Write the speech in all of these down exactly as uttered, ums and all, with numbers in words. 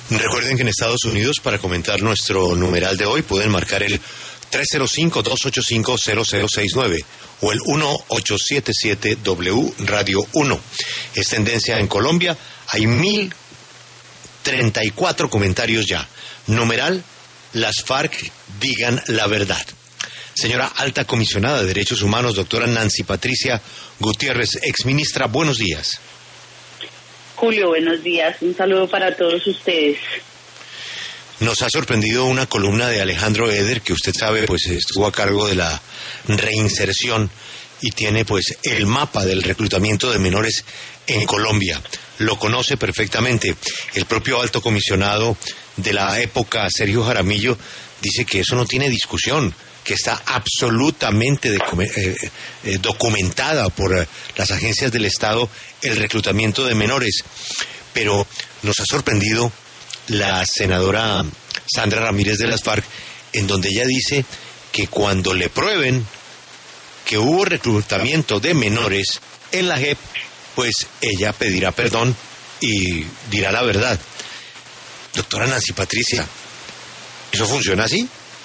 Recuerden que en Estados Unidos, para comentar nuestro numeral de hoy, pueden marcar el tres cero cinco, dos ocho cinco, cero cero seis nueve o el uno ocho siete siete W Radio uno. Es tendencia en Colombia. Hay mil treinta y cuatro comentarios ya. Numeral, las FARC digan la verdad. Señora Alta Comisionada de Derechos Humanos, doctora Nancy Patricia Gutiérrez, exministra, buenos días. Julio, buenos días. Un saludo para todos ustedes. Nos ha sorprendido una columna de Alejandro Eder, que usted sabe, pues estuvo a cargo de la reinserción y tiene pues el mapa del reclutamiento de menores en Colombia. Lo conoce perfectamente. El propio alto comisionado de la época, Sergio Jaramillo, dice que eso no tiene discusión, que está absolutamente de, eh, eh, documentada por eh, las agencias del Estado el reclutamiento de menores. Pero nos ha sorprendido la senadora Sandra Ramírez de las FARC, en donde ella dice que cuando le prueben que hubo reclutamiento de menores en la J E P, pues ella pedirá perdón y dirá la verdad. Doctora Nancy Patricia, ¿eso funciona así?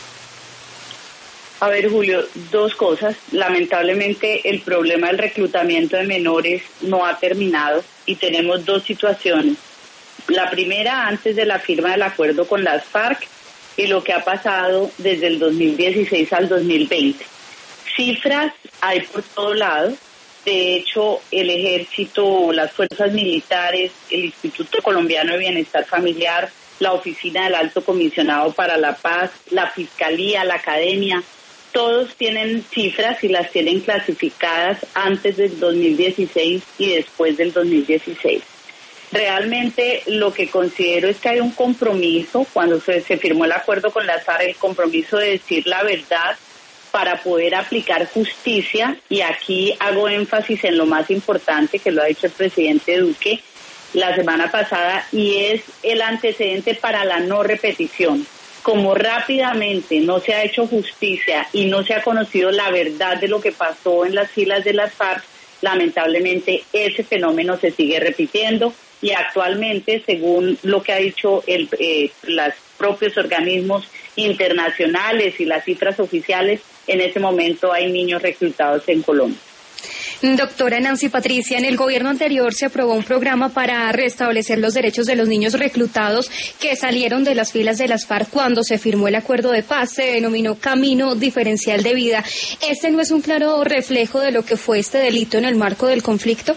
A ver, Julio, dos cosas. Lamentablemente el problema del reclutamiento de menores no ha terminado y tenemos dos situaciones. La primera, antes de la firma del acuerdo con las FARC y lo que ha pasado desde el dos mil dieciséis al dos mil veinte. Cifras hay por todo lado. De hecho, el Ejército, las fuerzas militares, el Instituto Colombiano de Bienestar Familiar, la Oficina del Alto Comisionado para la Paz, la Fiscalía, la Academia, todos tienen cifras y las tienen clasificadas antes del dos mil dieciséis y después del dos mil dieciséis. Realmente lo que considero es que hay un compromiso, cuando se, se firmó el acuerdo con la FARC, el compromiso de decir la verdad para poder aplicar justicia, y aquí hago énfasis en lo más importante que lo ha dicho el presidente Duque la semana pasada, y es el antecedente para la no repetición. Como rápidamente no se ha hecho justicia y no se ha conocido la verdad de lo que pasó en las filas de las FARC, lamentablemente ese fenómeno se sigue repitiendo y actualmente, según lo que ha dicho el, eh, los propios organismos internacionales y las cifras oficiales, en ese momento hay niños reclutados en Colombia. Doctora Nancy Patricia, en el gobierno anterior se aprobó un programa para restablecer los derechos de los niños reclutados que salieron de las filas de las FARC cuando se firmó el acuerdo de paz. Se denominó Camino Diferencial de Vida. ¿Este no es un claro reflejo de lo que fue este delito en el marco del conflicto?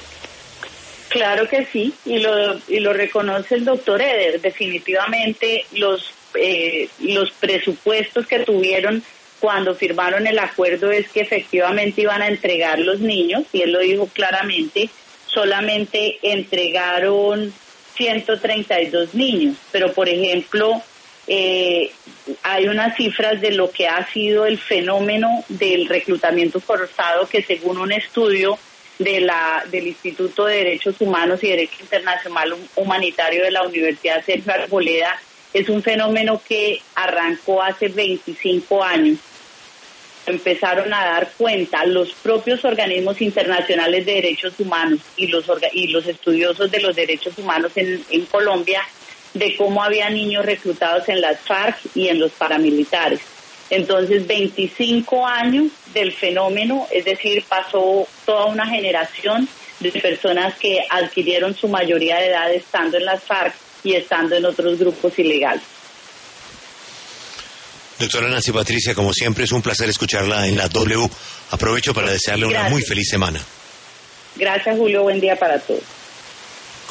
Claro que sí, y lo, y lo reconoce el doctor Eder. Definitivamente los, eh, los presupuestos que tuvieron cuando firmaron el acuerdo es que efectivamente iban a entregar los niños, y él lo dijo claramente, solamente entregaron ciento treinta y dos niños, pero por ejemplo eh, hay unas cifras de lo que ha sido el fenómeno del reclutamiento forzado que, según un estudio de la del Instituto de Derechos Humanos y Derecho Internacional Humanitario de la Universidad Sergio Arboleda, es un fenómeno que arrancó hace veinticinco años. Empezaron a dar cuenta los propios organismos internacionales de derechos humanos y los orga- y los estudiosos de los derechos humanos en, en Colombia de cómo había niños reclutados en las FARC y en los paramilitares. Entonces, veinticinco años del fenómeno, es decir, pasó toda una generación de personas que adquirieron su mayoría de edad estando en las FARC y estando en otros grupos ilegales. Doctora Nancy Patricia, como siempre es un placer escucharla en la W. Aprovecho para desearle Gracias. Una muy feliz semana. Gracias, Julio. Buen día para todos.